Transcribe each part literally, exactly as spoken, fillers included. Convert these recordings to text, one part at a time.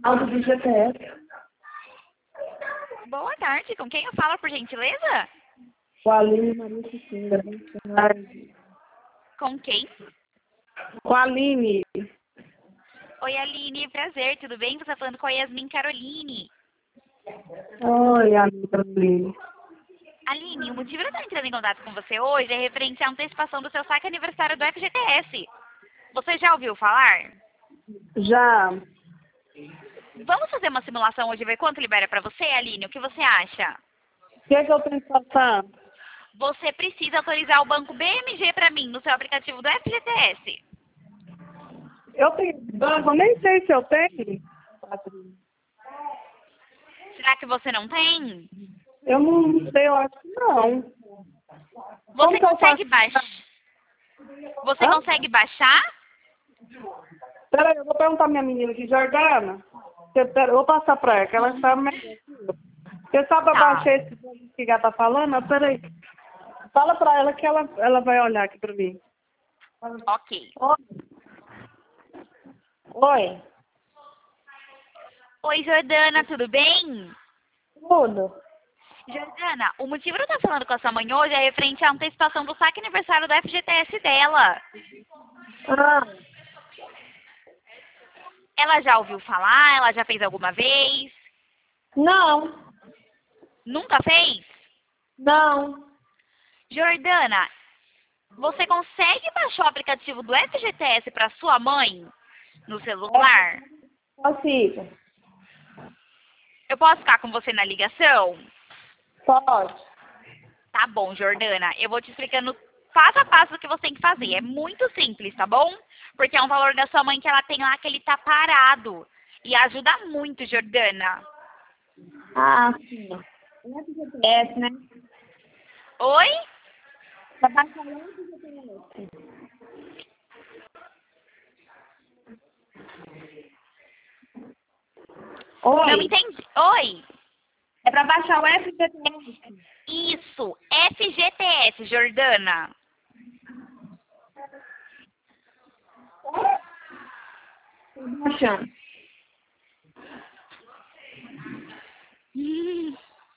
Áudio do G P S. Boa tarde, com quem eu falo, por gentileza? Com a Aline Maria Cristina. Com quem? Com a Aline. Oi, Aline, prazer, tudo bem? Você tá falando com a Yasmin Caroline. Oi, Aline. Aline, o motivo de eu estar entrando em contato com você hoje é referente à antecipação do seu saque aniversário do F G T S. Você já ouviu falar? Já. Vamos fazer uma simulação hoje e ver quanto libera pra você, Aline? O que você acha? O que é que eu tenho que passar? Você precisa autorizar o banco B M G pra mim no seu aplicativo do F G T S. Eu tenho banco, eu nem sei se eu tenho. Será que você não tem? Eu não sei, eu acho que não. Você que eu consegue faço? baixar? Você Hã? consegue baixar? Peraí, eu vou perguntar à minha menina aqui, Jordana. Você- pera, eu vou passar pra ela, que ela está melhor. Você sabe Tá. abaixar esse banco que ela tá falando? Peraí. Fala pra ela que ela, ela vai olhar aqui pra mim. Ok. Oi. Oi. Oi, Jordana, tudo bem? Tudo. Jordana, o motivo de eu estar falando com a sua mãe hoje é referente à antecipação do saque aniversário do F G T S dela. Ah, Ela já ouviu falar? Ela já fez alguma vez? não. Nunca fez? Não. Jordana, você consegue baixar o aplicativo do F G T S para sua mãe no celular? Consigo. Eu posso ficar com você na ligação? Pode. Tá bom, Jordana. Eu vou te explicando passo a passo o que você tem que fazer. É muito simples, tá bom? Porque é um valor da sua mãe que ela tem lá que ele tá parado. E ajuda muito, Jordana. Ah, sim. O F G T S, né? Oi? Pra baixar o F G T S. Não Oi. entendi. Oi? É pra baixar o F G T S. Isso, F G T S, Jordana. Tô baixando. Hum.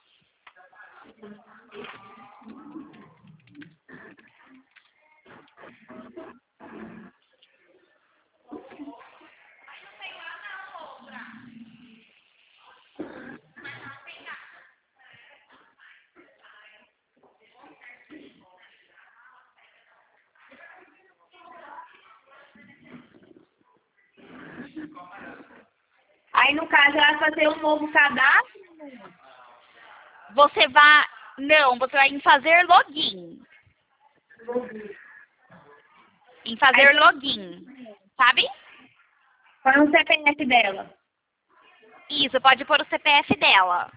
Aí, no caso, ela vai fazer um novo cadastro. Você vai... Não, você vai em fazer login. Em fazer Aí, login. Sabe? põe o C P F dela. Isso, pode pôr o C P F dela.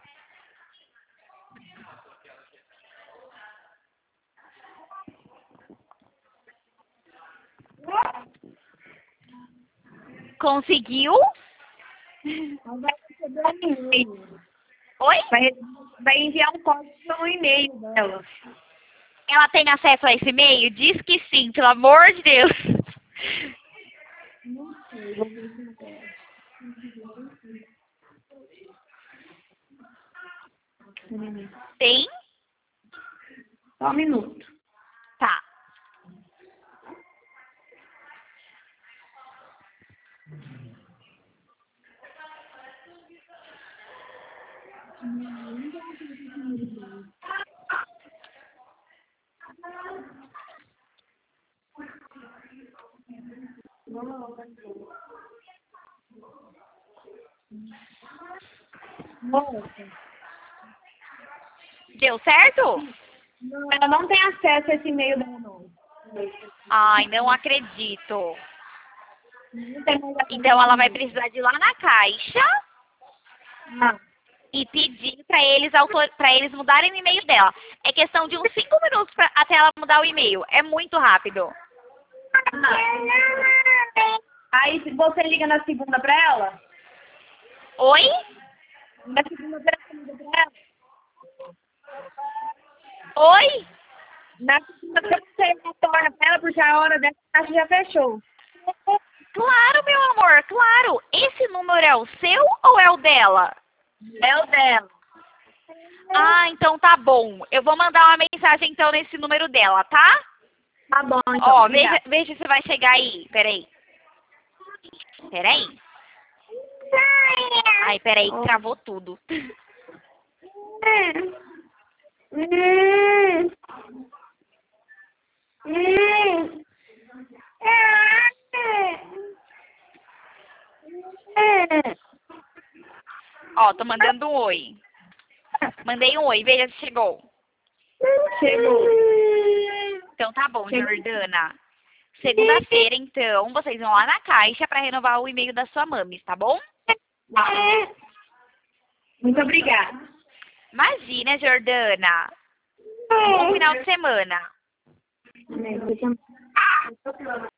Conseguiu? Ela vai receber um e-mail. Oi? Vai, vai enviar um código no e-mail dela. Ela tem acesso a esse e-mail? Diz que sim, pelo amor de Deus. Não sei, vou ver se agora. Tem? Só um minuto. Tá. Moça, Deu certo? não, ela não tem acesso a esse e-mail dela, não. Ai, não acredito. Não tem mais acesso Então a ela esse vai e-mail. precisar de ir lá na caixa Ah, e pedir para eles para eles mudarem o e-mail dela. É questão de uns cinco minutos pra, até ela mudar o e-mail. É muito rápido. aí se você liga na segunda pra ela, Oi? na segunda-feira você liga pra ela, Oi? na segunda-feira você retorna pra ela porque a hora dessa caixa já fechou. Claro, meu amor, claro. Claro, esse número é o seu ou é o dela? É o dela. Ah, então tá bom. Eu vou mandar uma mensagem então nesse número dela, tá? Tá bom, então. Ó, obrigada. veja, veja se vai chegar aí. Peraí. Peraí. Ai, peraí, que travou tudo. Ó, tô mandando um oi. Mandei um oi, veja se chegou. Chegou. Então tá bom, Chegou. Jordana. Segunda-feira, então, vocês vão lá na caixa pra renovar o e-mail da sua mamis, tá bom? Muito obrigada. Imagina, Jordana. Bom final de semana. Amém.